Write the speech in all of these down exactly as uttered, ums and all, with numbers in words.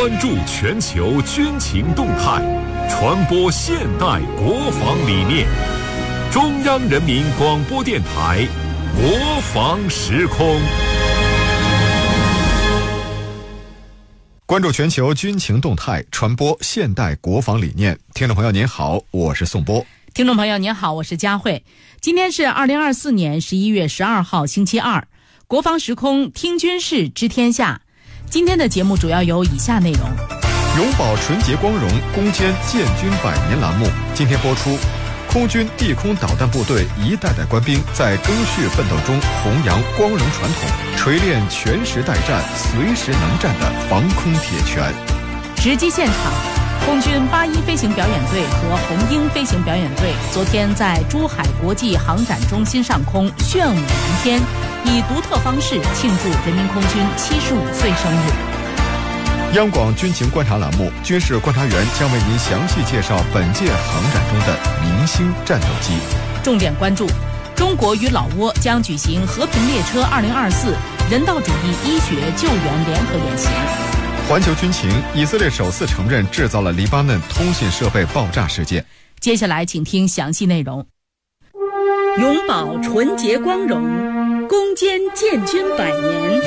关注全球军情动态，传播现代国防理念。中央人民广播电台国防时空。 关注全球军情动态，传播现代国防理念。听众朋友您好，我是宋波。 听众朋友您好，我是佳慧。今天是二零二四年十一月十二号星期二，国防时空听军事知天下。今天的节目主要有以下内容： 永葆纯洁光荣，攻坚建军百年栏目今天播出。空军地空导弹部队一代代官兵在更续奋斗中弘扬光荣传统，锤炼全时待战、随时能战的防空铁拳。 直击现场，空军八一飞行表演队和红鹰飞行表演队昨天在珠海国际航展中心上空炫舞蓝天，以独特方式庆祝人民空军七十五岁生日。 央广军情观察栏目，军事观察员将为您详细介绍本届航展中的明星战斗机。 重点关注：中国与老挝将举行和平列车二零二四人道主义医学救援联合演习。 环球军情，以色列首次承认制造了黎巴嫩通信设备爆炸事件。 接下来请听详细内容。永葆纯洁光荣，攻坚建军百年。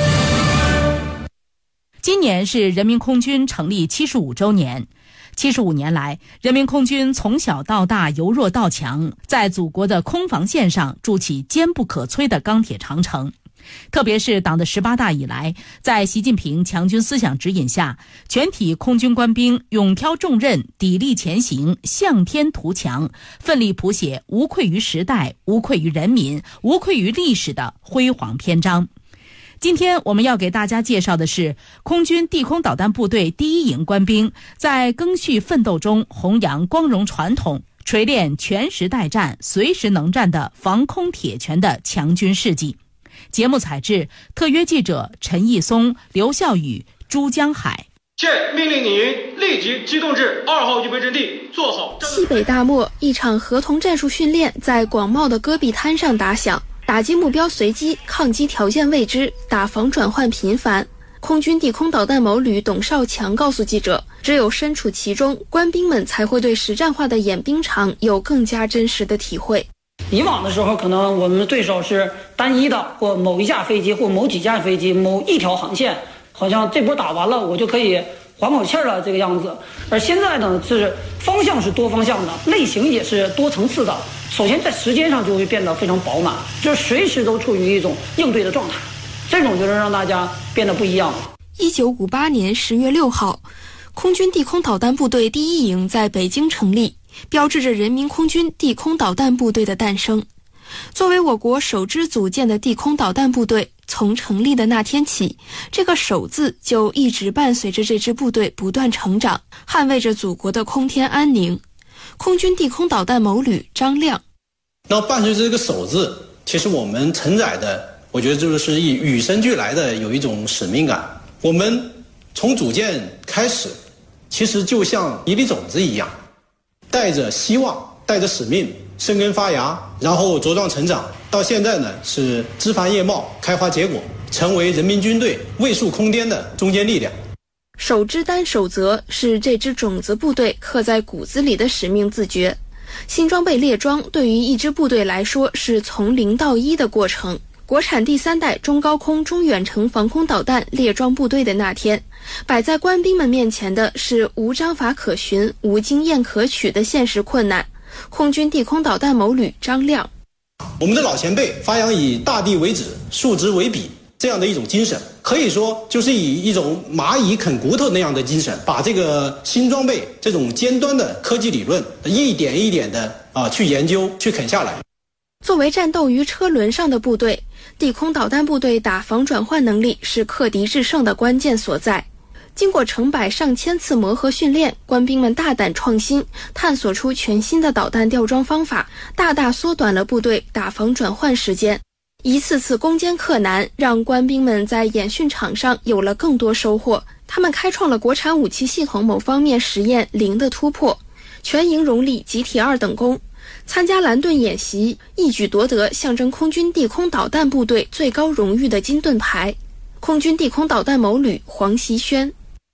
今年是人民空军成立七十五周年。七十五年来，人民空军从小到大由弱到强，在祖国的空防线上筑起坚不可摧的钢铁长城。特别是党的十八大以来，在习近平强军思想指引下，全体空军官兵勇挑重任，砥砺前行，向天图强，奋力谱写无愧于时代、无愧于人民、无愧于历史的辉煌篇章。今天我们要给大家介绍的是空军地空导弹部队第一营官兵在更续奋斗中弘扬光荣传统，锤炼全时待战、随时能战的防空铁拳的强军事迹。节目采制特约记者陈义松、刘孝宇、朱江海。 现命令你营立即机动至二号预备阵地，做好。 西北大漠，一场合同战术训练在广袤的戈壁滩上打响。打击目标随机，抗击条件未知，打防转换频繁。空军地空导弹某旅董少强告诉记者，只有身处其中，官兵们才会对实战化的演兵场有更加真实的体会。 以往的时候，可能我们的对手是单一的，或某一架飞机，或某几架飞机，某一条航线，好像这波打完了，我就可以缓口气了这个样子。而现在呢，是方向是多方向的，类型也是多层次的。首先在时间上就会变得非常饱满，就是随时都处于一种应对的状态，这种就是让大家变得不一样了。 一九五八年十月六号，空军地空导弹部队第一营在北京成立，标志着人民空军地空导弹部队的诞生。作为我国首支组建的地空导弹部队，从成立的那天起，这个首字就一直伴随着这支部队不断成长，捍卫着祖国的空天安宁。空军地空导弹某旅张亮。 那伴随着这个首字，其实我们承载的，我觉得就是以与生俱来的有一种使命感。我们从组建开始，其实就像一粒种子一样，带着希望，带着使命，生根发芽，然后茁壮成长。到现在呢，是枝繁叶茂，开花结果，成为人民军队卫戍空颠的中坚力量。 守之担守责是这支种子部队刻在骨子里的使命自觉。新装备列装对于一支部队来说是从零到一的过程。国产第三代中高空中远程防空导弹列装部队的那天，摆在官兵们面前的是无章法可循、无经验可取的现实困难。空军地空导弹某旅张亮。 我们的老前辈发扬以大地为纸、树枝为笔这样的一种精神，可以说就是以一种蚂蚁啃骨头那样的精神，把这个新装备这种尖端的科技理论一点一点的啊去研究、去啃下来。 作为战斗于车轮上的部队，地空导弹部队打防转换能力是克敌制胜的关键所在。经过成百上千次磨合训练，官兵们大胆创新，探索出全新的导弹吊装方法，大大缩短了部队打防转换时间。一次次攻坚克难，让官兵们在演训场上有了更多收获。他们开创了国产武器系统某方面实验零的突破，全营荣立集体二等功。参加蓝盾演习，一举夺得象征空军地空导弹部队最高荣誉的金盾牌。空军地空导弹某旅黄习轩。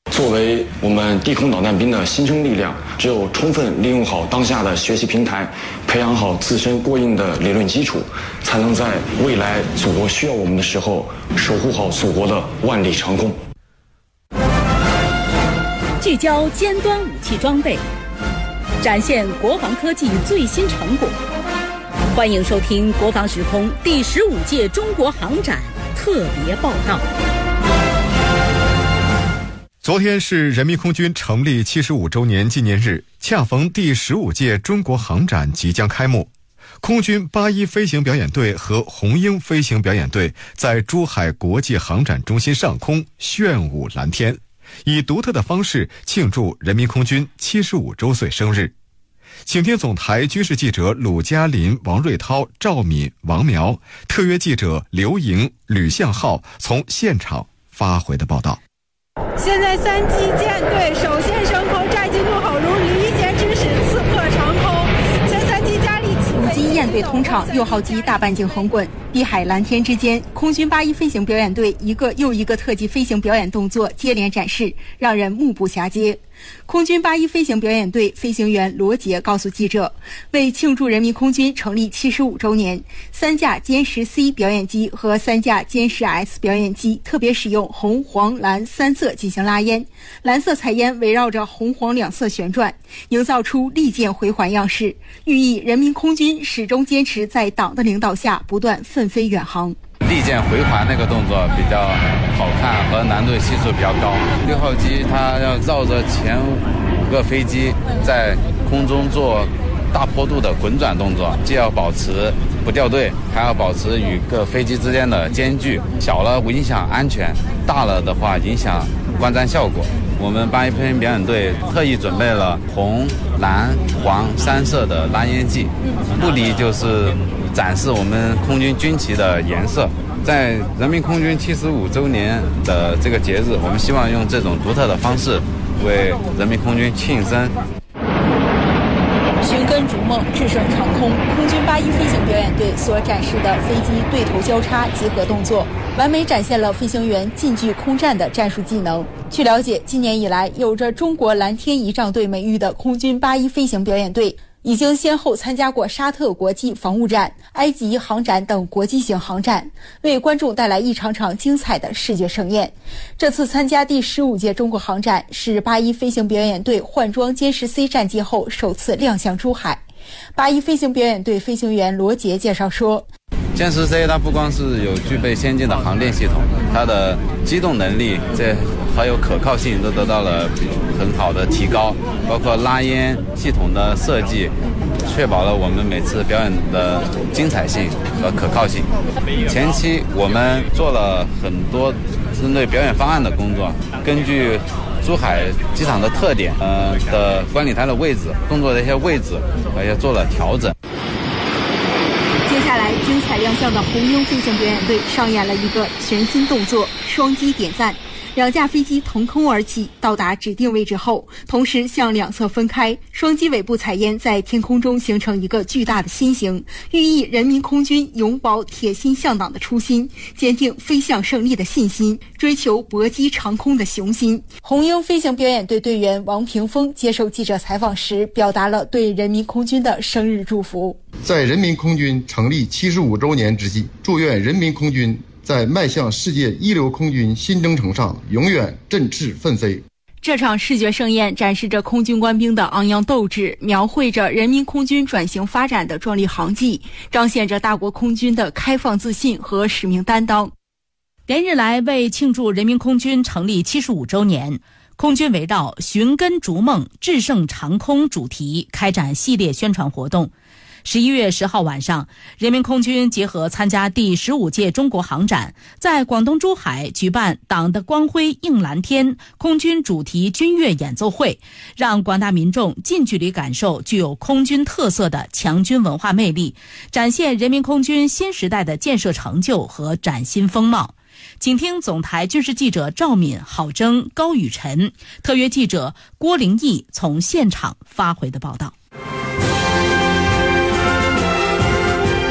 作为我们地空导弹兵的新生力量，只有充分利用好当下的学习平台，培养好自身过硬的理论基础，才能在未来祖国需要我们的时候，守护好祖国的万里长空。 聚焦尖端武器装备，展现国防科技最新成果。欢迎收听《国防时空》第十五届中国航展特别报道。 昨天是人民空军成立七十五周年纪念日，恰逢第十五届中国航展即将开幕。空军八一飞行表演队和红鹰飞行表演队在珠海国际航展中心上空炫舞蓝天，以独特的方式庆祝人民空军七十五周岁生日。请听总台军事记者鲁嘉林、王瑞涛、赵敏、王苗，特约记者刘莹、吕向浩从现场发回的报道。 现在三机舰队首先升空，战机怒吼如离弦之矢，刺破长空。前三机加力起飞， 五机舰队通畅，六号机大半径横滚，碧海蓝天之间，空军八一飞行表演队一个又一个特技飞行表演动作接连展示，让人目不暇接。空军八一飞行表演队飞行员罗杰告诉记者，为庆祝人民空军成立七十五周年，三架歼十 C 表演机和三架歼十 S 表演机特别使用红、黄、蓝三色进行拉烟，蓝色彩烟围绕着红黄两色旋转，营造出利剑回环样式，寓意人民空军始终坚持在党的领导下不断奋飞远航。 利剑回环那个动作比较好看，和难度系数比较高。六号机它要绕着前五个飞机在空中做大坡度的滚转动作，既要保持不掉队，还要保持与各飞机之间的间距，小了影响安全，大了的话影响观战效果。我们八一飞行表演队特意准备了红、蓝、黄三色的拉烟剂，目的就是展示我们空军军旗的颜色。在人民空军七十五周年的这个节日，我们希望用这种独特的方式为人民空军庆生。 寻根逐梦，制胜长空，空军八一飞行表演队所展示的飞机对头交叉集合动作，完美展现了飞行员近距空战的战术技能。据了解，今年以来有着中国蓝天仪仗队美誉的空军八一飞行表演队已经先后参加过沙特国际防务展、埃及航展等国际型航展，为观众带来一场场精彩的视觉盛宴。这次参加第十五届中国航展是八一飞行表演队换装歼十 C 战机后首次亮相珠海。八一飞行表演队飞行员罗杰介绍说， 歼十 C 它不光是有具备先进的航电系统，它的机动能力这还有可靠性都得到了很好的提高，包括拉烟系统的设计，确保了我们每次表演的精彩性和可靠性。前期我们做了很多针对表演方案的工作，根据珠海机场的特点，呃的观礼台的位置、动作的一些位置，也做了调整。 接下来，精彩亮相的红鹰飞行表演队上演了一个全新动作——双击点赞。两架飞机腾空而起，到达指定位置后，同时向两侧分开，双机尾部彩烟在天空中形成一个巨大的心形，寓意人民空军永葆铁心向党的初心，坚定飞向胜利的信心，追求搏击长空的雄心。红鹰飞行表演队队员王平峰接受记者采访时，表达了对人民空军的生日祝福。 在人民空军成立七十五周年之际，祝愿人民空军在迈向世界一流空军新征程上永远振翅奋飞。 这场视觉盛宴展示着空军官兵的昂扬斗志，描绘着人民空军转型发展的壮丽航迹，彰显着大国空军的开放自信和使命担当。 连日来，为庆祝人民空军成立七十五周年，空军围绕寻根逐梦，制胜长空主题开展系列宣传活动。十一月十号晚上，人民空军结合参加第十五届中国航展，在广东珠海举办党的光辉映蓝天空军主题军乐演奏会，让广大民众近距离感受具有空军特色的强军文化魅力，展现人民空军新时代的建设成就和崭新风貌。请听总台军事记者赵敏、郝征、高雨晨，特约记者郭玲义从现场发回的报道。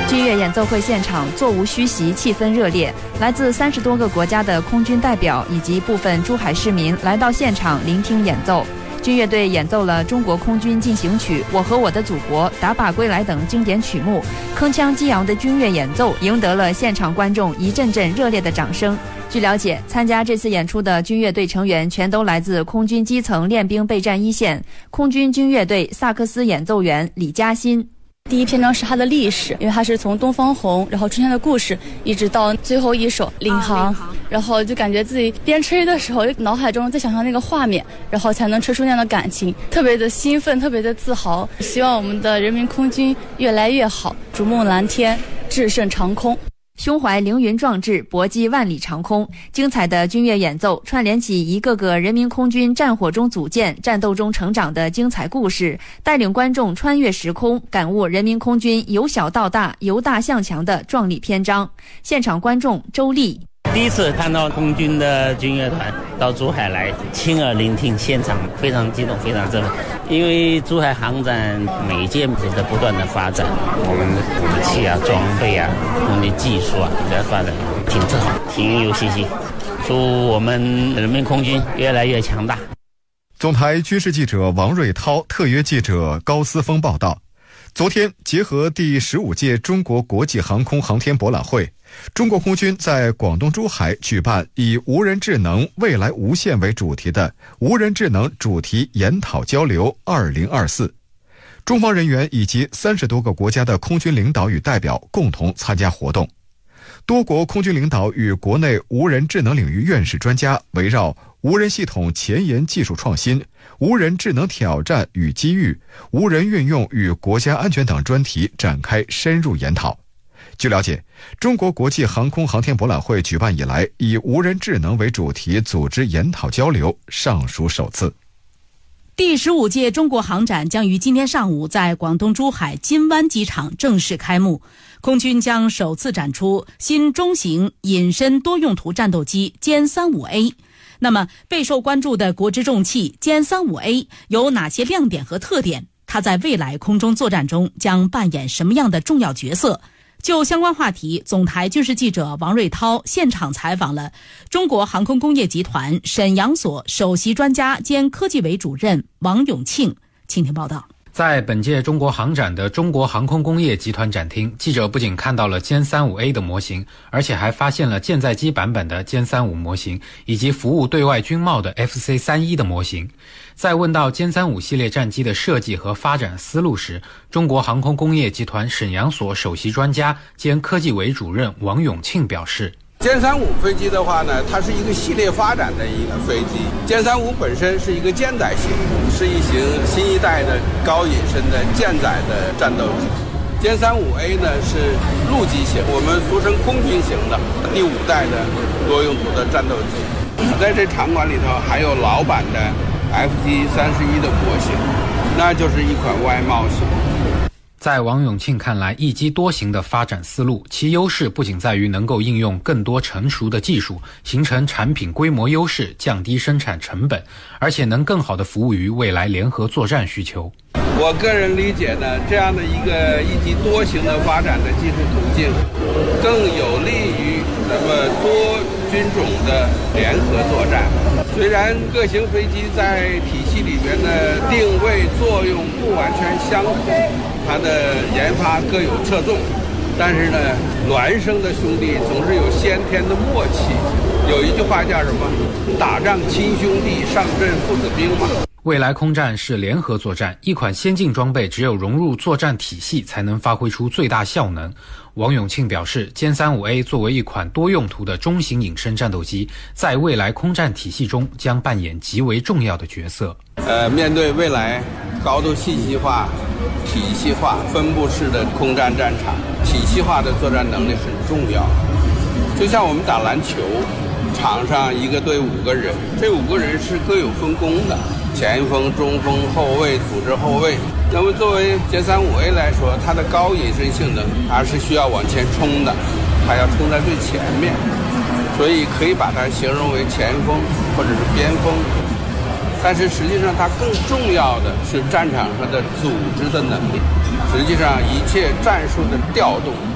军乐演奏会现场座无虚席，气氛热烈。来自三十多个国家的空军代表以及部分珠海市民来到现场聆听演奏。军乐队演奏了中国空军进行曲《我和我的祖国》《打靶归来》等经典曲目，铿锵激昂的军乐演奏赢得了现场观众一阵阵热烈的掌声。据了解，参加这次演出的军乐队成员全都来自空军基层练兵备战一线。空军军乐队萨克斯演奏员李嘉欣。 第一篇章是它的历史，因为它是从东方红，然后春天的故事，一直到最后一首领航，啊、然后就感觉自己边吹的时候，脑海中在想象那个画面，然后才能吹出那样的感情，特别的兴奋，特别的自豪。希望我们的人民空军越来越好，逐梦蓝天，制胜长空。 胸怀凌云壮志，搏击万里长空。精彩的军乐演奏串联起一个个人民空军战火中组建、战斗中成长的精彩故事，带领观众穿越时空，感悟人民空军由小到大、由大向强的壮丽篇章。现场观众周丽。 第一次看到空军的军乐团到珠海来，亲耳聆听现场，非常激动，非常振奋。因为珠海航展每一届也在不断的发展，我们武器啊、装备啊、空军技术啊在发展，挺自豪，挺有信心。祝我们人民空军越来越强大。 总台军事记者王瑞涛，特约记者高思峰报道。昨天，结合第十五届中国国际航空航天博览会，中国空军在广东珠海举办以无人智能未来无限为主题的无人智能主题研讨交流二零二四。中方人员以及三十多个国家的空军领导与代表共同参加活动。多国空军领导与国内无人智能领域院士专家围绕无人系统前沿技术创新、无人智能挑战与机遇、无人运用与国家安全等专题展开深入研讨。据了解，中国国际航空航天博览会举办以来，以无人智能为主题组织研讨交流尚属首次。 第十五届中国航展将于今天上午在广东珠海金湾机场正式开幕。空军将首次展出新中型隐身多用途战斗机歼 三十五 A。那么，备受关注的国之重器歼 三十五 A 有哪些亮点和特点？它在未来空中作战中将扮演什么样的重要角色？就相关话题，总台军事记者王瑞涛现场采访了中国航空工业集团沈阳所首席专家兼科技委主任王永庆，请听报道。 在本届中国航展的中国航空工业集团展厅，记者不仅看到了歼 三十五 A 的模型，而且还发现了舰载机版本的歼 三十五 模型，以及服务对外军贸的 F C 三十一 的模型。在问到歼 三十五 系列战机的设计和发展思路时，中国航空工业集团沈阳所首席专家兼科技委主任王永庆表示， 歼三十五飞机的话呢，它是一个系列发展的一个飞机。歼三十五本身是一个舰载型，是一型新一代的高隐身的舰载的战斗机。歼 三十五 A 呢是陆基型，我们俗称空军型的第五代的多用途的战斗机。在这场馆里头还有老版的 F G 三十一的模型，那就是一款外贸型。 在王永庆看来，一机多型的发展思路，其优势不仅在于能够应用更多成熟的技术，形成产品规模优势，降低生产成本，而且能更好地服务于未来联合作战需求。 我个人理解呢，这样的一个一机多型的发展的技术途径，更有利于那么多军种的联合作战。虽然各型飞机在体系里面的定位作用不完全相同，它的研发各有侧重，但是呢，孪生的兄弟总是有先天的默契。有一句话叫什么？打仗亲兄弟，上阵父子兵嘛。 未来空战是联合作战，一款先进装备只有融入作战体系，才能发挥出最大效能。王永庆表示，歼 三十五 A 作为一款多用途的中型隐身战斗机，在未来空战体系中将扮演极为重要的角色。 呃，面对未来高度信息化、体系化、分布式的空战战场，体系化的作战能力很重要。就像我们打篮球，场上一个队五个人，这五个人是各有分工的，前锋、中锋、后卫、组织后卫。那么作为歼 三十五 A 来说，它的高隐身性能还是需要往前冲的，它要冲在最前面，所以可以把它形容为前锋或者是边锋。但是实际上它更重要的是战场上的组织的能力。实际上一切战术的调动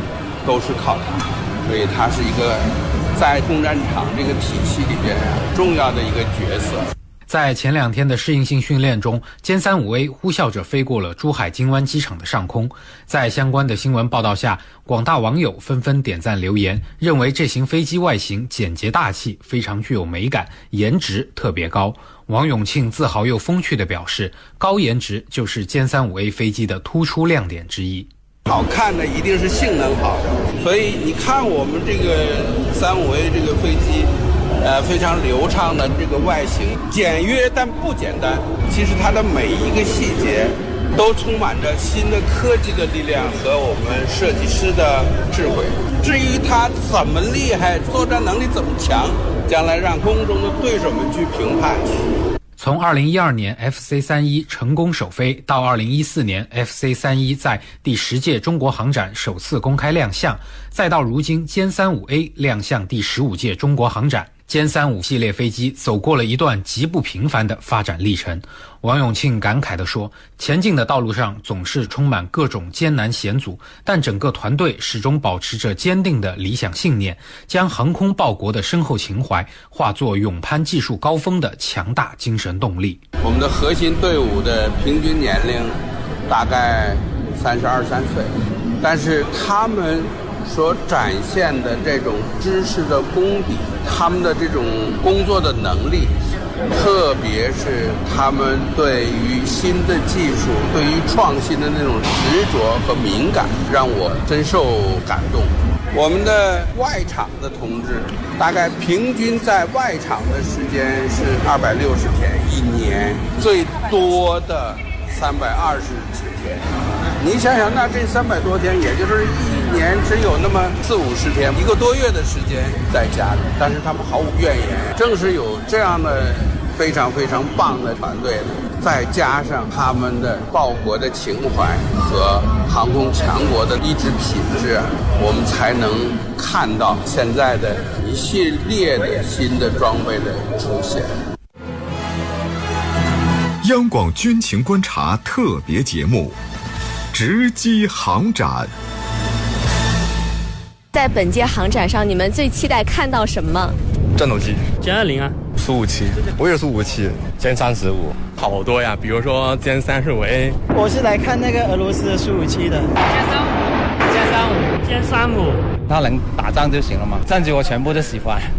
都是靠它，所以它是一个在空战场这个体系里边重要的一个角色。 在前两天的适应性训练中，歼三五 A 呼啸着飞过了珠海金湾机场的上空。在相关的新闻报道下，广大网友纷纷点赞留言，认为这型飞机外形简洁大气，非常具有美感，颜值特别高。王永庆自豪又风趣地表示，高颜值就是歼三五 A 飞机的突出亮点之一。 好看的一定是性能好，所以你看我们这个三五 A 这个飞机呃，非常流畅的这个外形，简约但不简单。其实它的每一个细节都充满着新的科技的力量和我们设计师的智慧。至于它怎么厉害，作战能力怎么强，将来让空中的对手们去评判。 从二零一二年 F C 三十一 成功首飞到二零一四年 F C 三十一在第十届中国航展首次公开亮相，再到如今歼三五 A 亮相第十五届中国航展，歼三五系列飞机走过了一段极不平凡的发展历程。王永庆感慨地说，前进的道路上总是充满各种艰难险阻，但整个团队始终保持着坚定的理想信念，将航空报国的深厚情怀化作勇攀技术高峰的强大精神动力。 我们的核心队伍的平均年龄大概三十二三岁，但是他们所展现的这种知识的功底，他们的这种工作的能力，特别是他们对于新的技术、对于创新的那种执着和敏感，让我真受感动。我们的外场的同志，大概平均在外场的时间是二百六十天，一年最多的三百二十几天。你想想，那这三百多天，也就是一年只有那么四五十天，一个多月的时间在家里，但是他们毫无怨言。正是有这样的非常非常棒的团队，再加上他们的报国的情怀和航空强国的意志品质，我们才能看到现在的一系列的新的装备的出现。 央广军情观察特别节目，直击航展。 在本届航展上，你们最期待看到什么？ 战斗机歼二零啊， 苏五七，我也是苏五七，歼三十五，好多呀，比如说歼三十五 A。 我是来看那个俄罗斯的苏五七的。歼三五，歼三五，歼三五， 它能打仗就行了嘛，战机我全部都喜欢。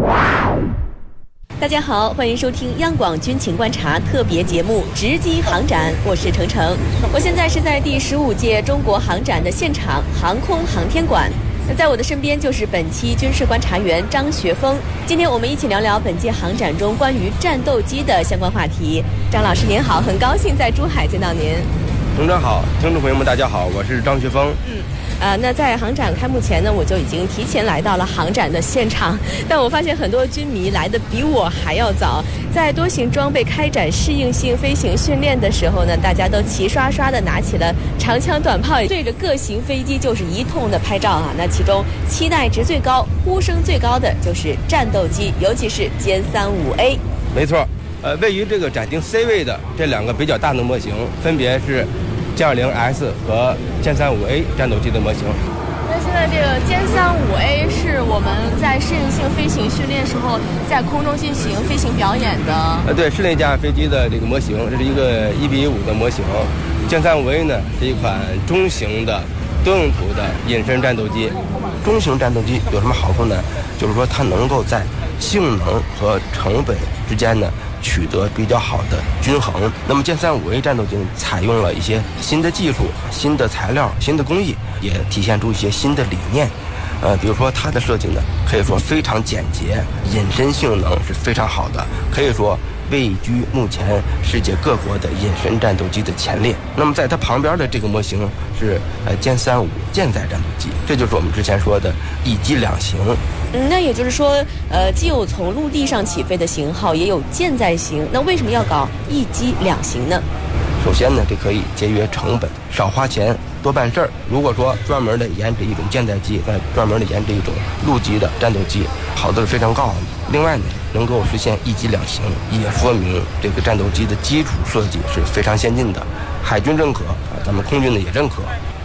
大家好，欢迎收听央广军情观察特别节目《直击航展》，我是程程。我现在是在第十五届中国航展的现场航空航天馆。在我的身边就是本期军事观察员张学峰。今天我们一起聊聊本届航展中关于战斗机的相关话题。张老师您好，很高兴在珠海见到您。 程程好，听众朋友们大家好，我是张学峰。 嗯。呃，那在航展开幕前呢，我就已经提前来到了航展的现场，但我发现很多军迷来的比我还要早。在多型装备开展适应性飞行训练的时候呢，大家都齐刷刷的拿起了长枪短炮，对着各型飞机就是一通的拍照啊。那其中期待值最高、呼声最高的就是战斗机，尤其是歼三五 A。 没错，呃，位于这个展厅 C 位的这两个比较大的模型，分别是歼二零 S 和歼三五 A 战斗机的模型。 那现在这个歼三五 A 是我们在适应性飞行训练时候在空中进行飞行表演的。 呃，对，室内架飞机的这个模型，这是一个一比五的模型。歼三五 A 呢是一款中型的多用途的隐身战斗机。 中型战斗机有什么好处呢？就是说它能够在性能和成本之间呢取得比较好的均衡。那么歼三五 A 战斗机采用了一些新的技术、新的材料、新的工艺，也体现出一些新的理念。呃，比如说它的设计呢，可以说非常简洁，隐身性能是非常好的，可以说位居目前世界各国的隐身战斗机的前列。那么在它旁边的这个模型是呃歼三五舰载战斗机，这就是我们之前说的一机两型。 嗯，那也就是说，呃，既有从陆地上起飞的型号，也有舰载型。那为什么要搞一机两型呢？ 首先呢，这可以节约成本，少花钱，多办事儿。如果说专门的研制一种舰载机，再专门的研制一种陆基的战斗机，跑得是非常高的。另外呢，能够实现一机两型，也说明这个战斗机的基础设计是非常先进的，海军认可，咱们空军呢也认可。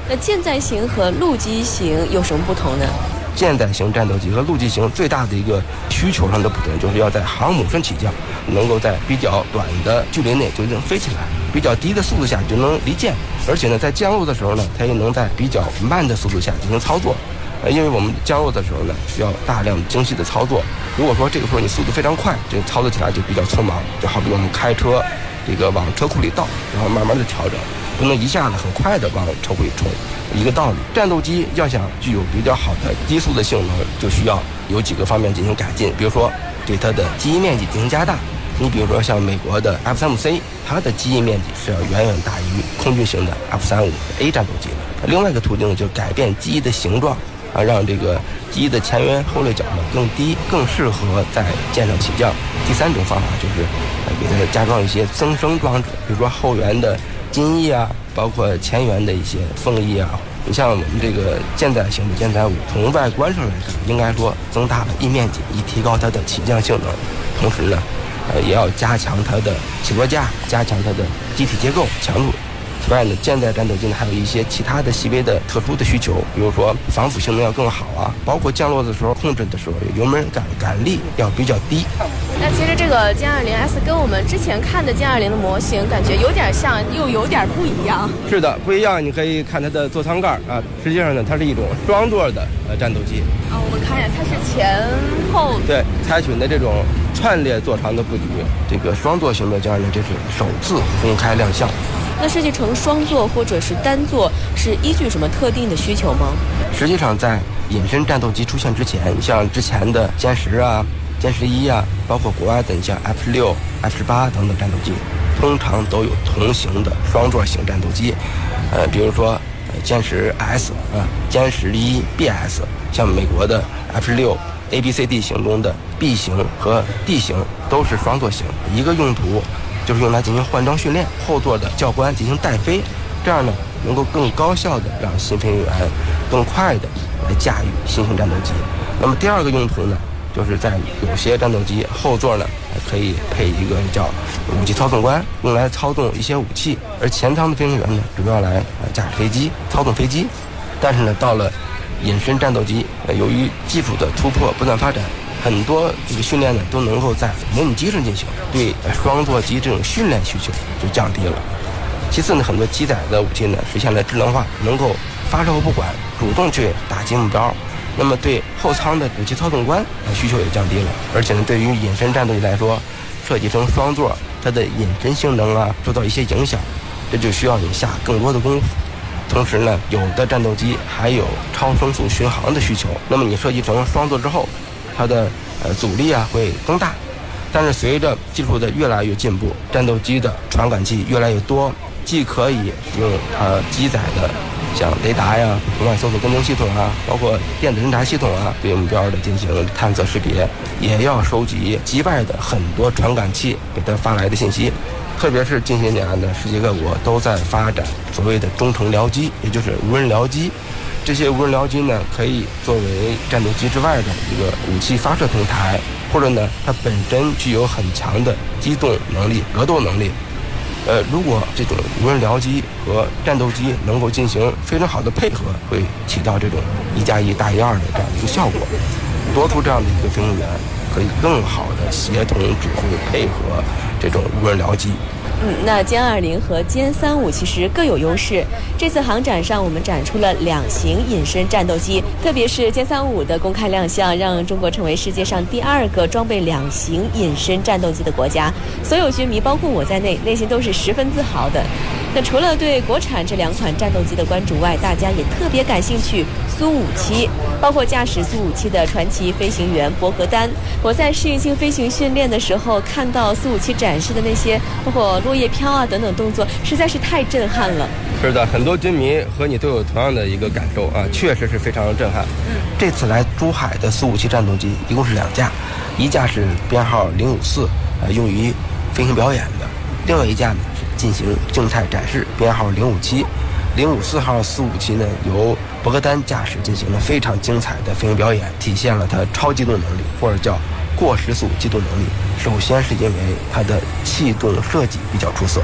那舰载型和陆基型有什么不同呢？ 舰载型战斗机和陆基型最大的一个需求上的不同，就是要在航母上起降，能够在比较短的距离内就能飞起来，比较低的速度下就能离舰，而且呢，在降落的时候呢，它也能在比较慢的速度下进行操作。呃，因为我们降落的时候呢，需要大量精细的操作。如果说这个时候你速度非常快，这个操作起来就比较匆忙，就好比我们开车，这个往车库里倒，然后慢慢的调整。不能一下子很快的往车库里冲，一个道理。战斗机要想具有比较好的低速的性能，就需要有几个方面进行改进，比如说对它的机翼面积进行加大。你比如说像美国的 F 三十五 C， 它的机翼面积是要远远大于空军型的 F 三十五 A 战斗机的。另外一个途径就是改变机翼的形状，啊，让这个机翼的前缘后掠角呢更低，更适合在舰上起降。第三种方法就是给它加装一些增生装置，比如说后缘的襟翼啊，包括前缘的一些风翼啊。你像我们这个舰载型的舰载五，从外观上来看，应该说增大了翼面积，以提高它的起降性能。同时呢，呃，也要加强它的起落架，加强它的机体结构强度。此外呢，舰载战斗机呢还有一些其他的细微的特殊的需求，比如说防腐性能要更好啊，包括降落的时候控制的时候油门感感力要比较低。 那其实这个歼二零 S 跟我们之前看的歼二零的模型感觉有点像，又有点不一样。 是的，不一样。你可以看它的座舱盖啊，实际上呢，它是一种双座的呃战斗机。 啊、哦，我们看一下，它是前后对采取的这种串列座舱的布局。这个双座型的歼二零这是首次公开亮相。 那设计成双座或者是单座是依据什么特定的需求吗？ 实际上，在隐身战斗机出现之前，像之前的歼十啊、歼十一啊，包括国外的像 F 十六、F 十八等等战斗机，通常都有同型的双座型战斗机。呃，比如说歼十 S 啊、歼十一 B S， 像美国的 F 十六 A B C D 型中的 B 型和 D 型都是双座型，一个用途就是用来进行换装训练，后座的教官进行带飞，这样呢能够更高效的让新飞行员更快的来驾驭新型战斗机。那么第二个用途呢，就是在有些战斗机后座呢可以配一个叫武器操纵官，用来操纵一些武器，而前舱的飞行员呢主要来驾驶飞机、操纵飞机。但是呢，到了隐身战斗机，由于技术的突破不断发展，很多这个训练呢都能够在模拟机上进行，对双座机这种训练需求就降低了。其次呢，很多机载的武器呢实现了智能化，能够发射后不管，主动去打击目标。那么对后舱的武器操纵官需求也降低了。而且呢，对于隐身战斗机来说，设计成双座，它的隐身性能啊受到一些影响，这就需要你下更多的功夫。同时呢，有的战斗机还有超声速巡航的需求，那么你设计成双座之后，它的呃阻力啊会更大。但是随着技术的越来越进步，战斗机的传感器越来越多，既可以用它机载的像雷达呀、红外搜索跟踪系统啊，包括电子侦察系统啊，对目标的进行探测识别，也要收集机外的很多传感器给它发来的信息。特别是近些年呢，世界各国都在发展所谓的中程僚机，也就是无人僚机。这些无人僚机呢，可以作为战斗机之外的一个武器发射平台，或者呢，它本身具有很强的机动能力、格斗能力。呃，如果这种无人僚机和战斗机能够进行非常好的配合，会起到这种一加一大于二的这样一个效果。多出这样的一个飞行员，可以更好的协同指挥配合这种无人僚机。 嗯，那歼二零和歼三五其实各有优势。这次航展上，我们展出了两型隐身战斗机，特别是歼三五的公开亮相，让中国成为世界上第二个装备两型隐身战斗机的国家。所有军迷，包括我在内，内心都是十分自豪的。那除了对国产这两款战斗机的关注外，大家也特别感兴趣苏五七，包括驾驶苏五七的传奇飞行员博格丹。我在适应性飞行训练的时候，看到苏五七展示的那些包括落叶飘啊等等动作，实在是太震撼了。 是的，很多军迷和你都有同样的一个感受啊，确实是非常震撼。 嗯， 这次来珠海的苏五七战斗机一共是两架，一架是编号零五四，呃，用于飞行表演的；另外一架呢是进行静态展示，编号零五七。零五四号苏五七呢，由博格丹驾驶进行了非常精彩的飞行表演，体现了它超机动能力，或者叫过时速机动能力。首先是因为它的气动设计比较出色，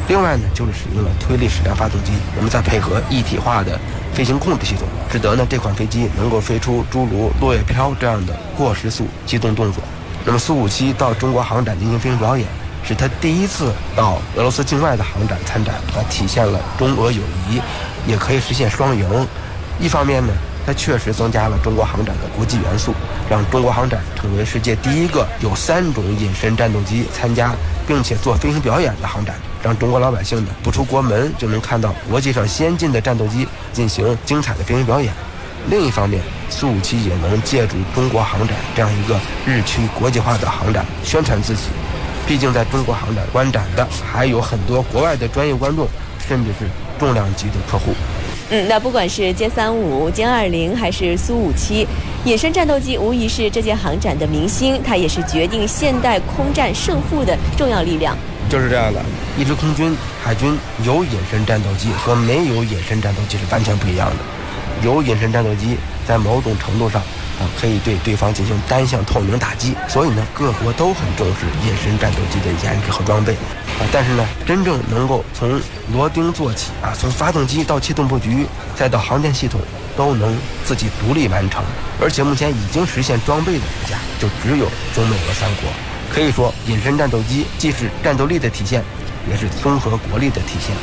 另外呢，就是使用了推力矢量发动机，那么再配合一体化的飞行控制系统，使得呢这款飞机能够飞出诸如落叶飘这样的过时速机动动作。那么苏五七到中国航展进行飞行表演，是他第一次到俄罗斯境外的航展参展，啊，体现了中俄友谊，也可以实现双赢。一方面呢，它确实增加了中国航展的国际元素，让中国航展成为世界第一个有三种隐身战斗机参加并且做飞行表演的航展，让中国老百姓呢不出国门就能看到国际上先进的战斗机进行精彩的飞行表演。另一方面，苏五七也能借助中国航展这样一个日趋国际化的航展宣传自己。毕竟在中国航展观展的还有很多国外的专业观众，甚至是重量级的客户。 嗯，那不管是歼三五、歼二零还是苏五七，隐身战斗机无疑是这届航展的明星，它也是决定现代空战胜负的重要力量。 就是这样的，一支空军、海军有隐身战斗机和没有隐身战斗机是完全不一样的。有隐身战斗机在某种程度上啊，可以对对方进行单向透明打击，所以呢，各国都很重视隐身战斗机的研制和装备啊。但是呢，真正能够从螺钉做起啊，从发动机到气动布局，再到航电系统，都能自己独立完成。而且目前已经实现装备的国家就只有中美俄三国。可以说，隐身战斗机既是战斗力的体现，也是综合国力的体现。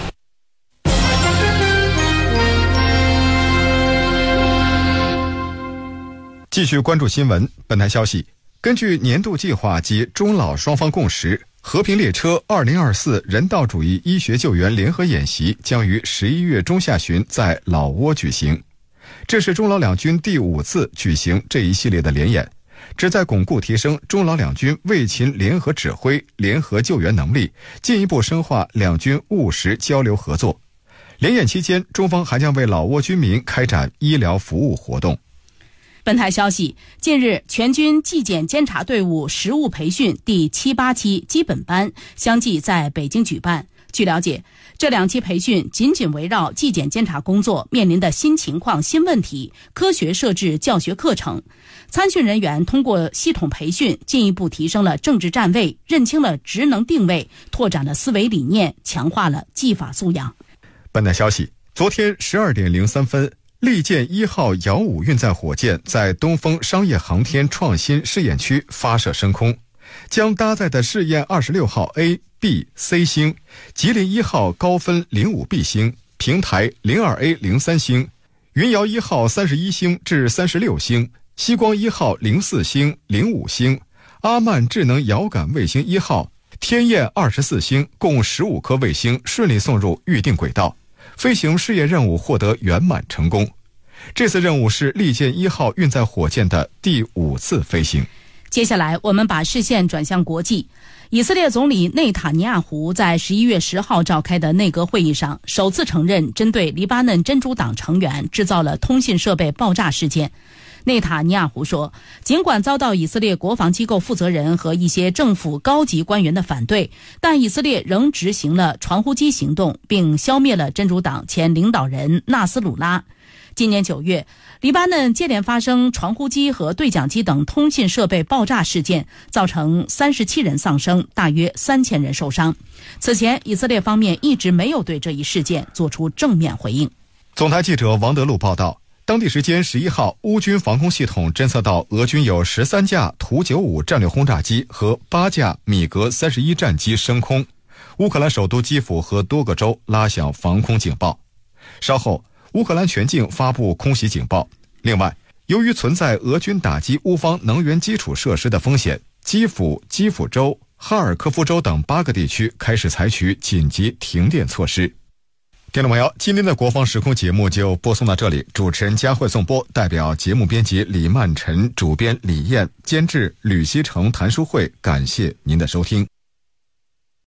继续关注新闻。本台消息，根据年度计划及中老双方共识，和平列车二零二四人道主义医学救援联合演习将于十一月中下旬在老挝举行。这是中老两军第五次举行这一系列的联演，旨在巩固提升中老两军卫勤联合指挥、联合救援能力，进一步深化两军务实交流合作。联演期间，中方还将为老挝军民开展医疗服务活动。 本台消息，近日全军纪检监察队伍实务培训第七八期基本班相继在北京举办。据了解，这两期培训紧紧围绕纪检监察工作面临的新情况、新问题，科学设置教学课程。参训人员通过系统培训，进一步提升了政治站位，认清了职能定位，拓展了思维理念，强化了技法素养。 本台消息，昨天十二点零三分，利剑一号遥五运载火箭在东风商业航天创新试验区发射升空，将搭载的试验二十六号 A、B、C 星、吉林一号高分零五 B 星、平台零二 A 零三星、云瑶一号三十一星至三十六星、西光一号零四星、零五星、阿曼智能遥感卫星一号、天焰二十四星共十五颗卫星顺利送入预定轨道，飞行试验任务获得圆满成功。这次任务是利剑一号运载火箭的第五次飞行。 接下来我们把视线转向国际。以色列总理内塔尼亚胡在十一月十号召开的内阁会议上，首次承认针对黎巴嫩真主党成员制造了通信设备爆炸事件。内塔尼亚胡说，尽管遭到以色列国防机构负责人和一些政府高级官员的反对，但以色列仍执行了传呼机行动，并消灭了真主党前领导人纳斯鲁拉。今年九月，黎巴嫩接连发生传呼机和对讲机等通信设备爆炸事件，造成三十七人丧生，大约三千人受伤。此前，以色列方面一直没有对这一事件做出正面回应。 总台记者王德禄报道，当地时间十一号，乌军防空系统侦测到俄军有十三架图九五战略轰炸机和八架米格三十一战机升空，乌克兰首都基辅和多个州拉响防空警报。稍后，乌克兰全境发布空袭警报。另外，由于存在俄军打击乌方能源基础设施的风险，基辅、基辅州、哈尔科夫州等八个地区开始采取紧急停电措施。听众朋友，今天的国防时空节目就播送到这里，主持人佳慧颂播，代表节目编辑李曼晨、主编李艳、监制吕希成、谭淑慧，感谢您的收听。